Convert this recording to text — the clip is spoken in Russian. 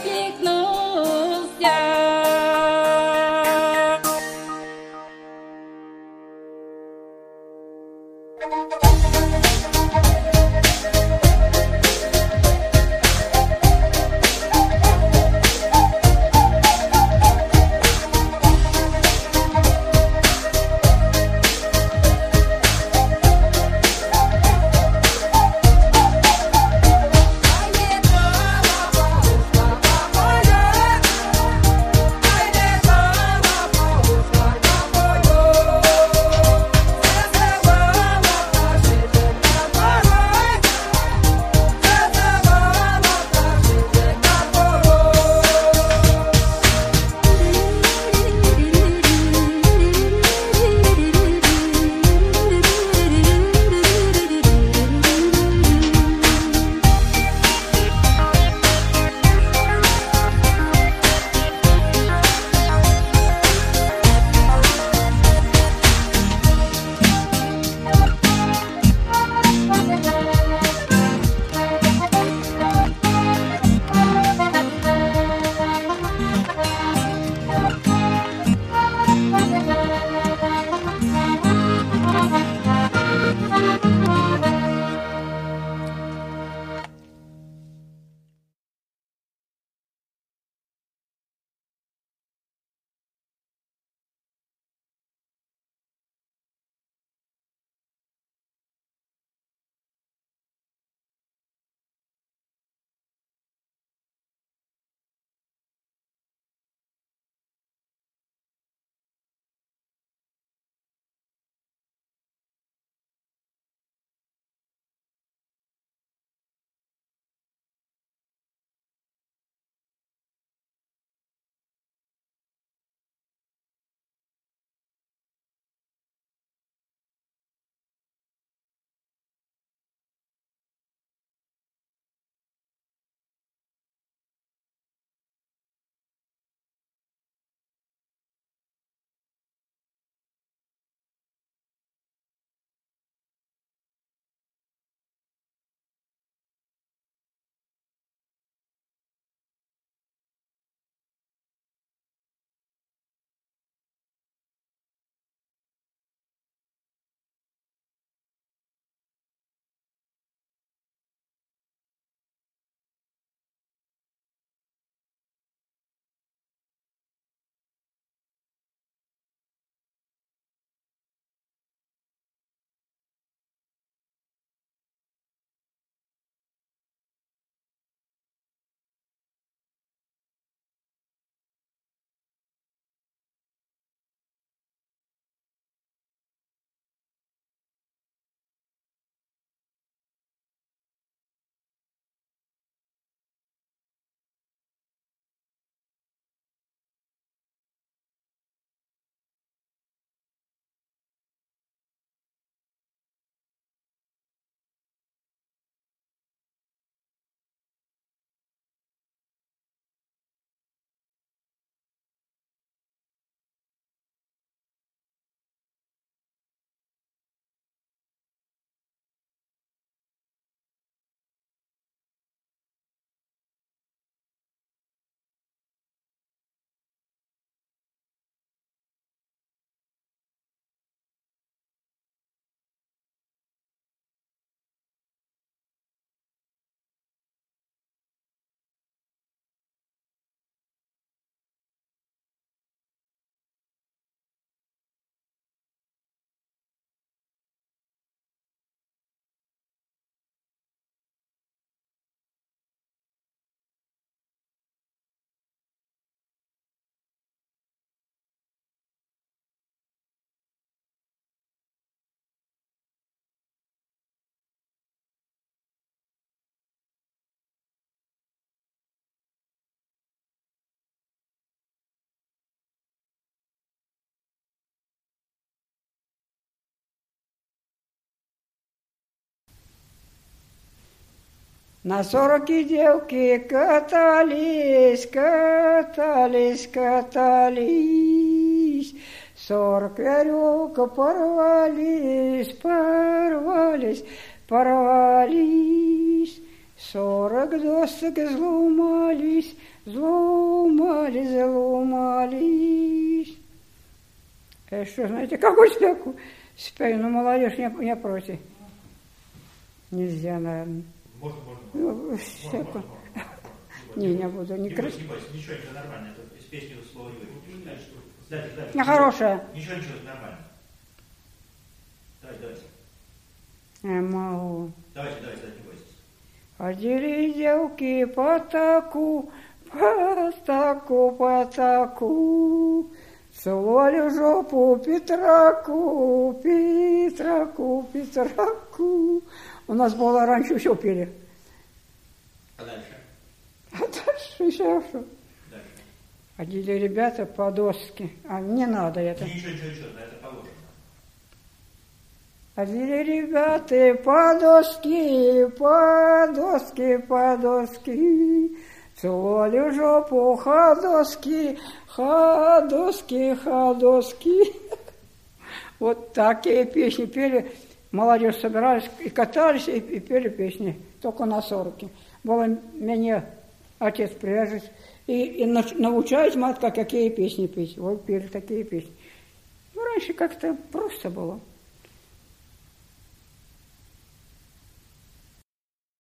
На 40 девки катались, катались, катались. 40 веревок порвались, порвались, порвались. 40 досок изломались, зломались. Что, знаете, какую спеку? Спею, но молодежь не против. Нельзя, наверное. Можно. Можно. Не буду. Не бойся, ничего, это нормально. Это из песни слова не выйдет. Дальше. Хорошая. Ничего, нормально. Давайте. Я могу. Давайте, не бойтесь. Ходили девки по таку, целовали жопу Петраку. У нас было раньше все пели. А дальше? Еще что? Дальше. Ходили ребята по доске. Не надо это. Ничего, это положено. Ходили ребята по доски, целовали жопу ходоски. Вот такие песни пели. Молодежь собирались и катались, и пели песни. Только на 40. Было меня отец привяжет и научает матка, какие песни петь. Вот пели такие песни. Раньше как-то просто было.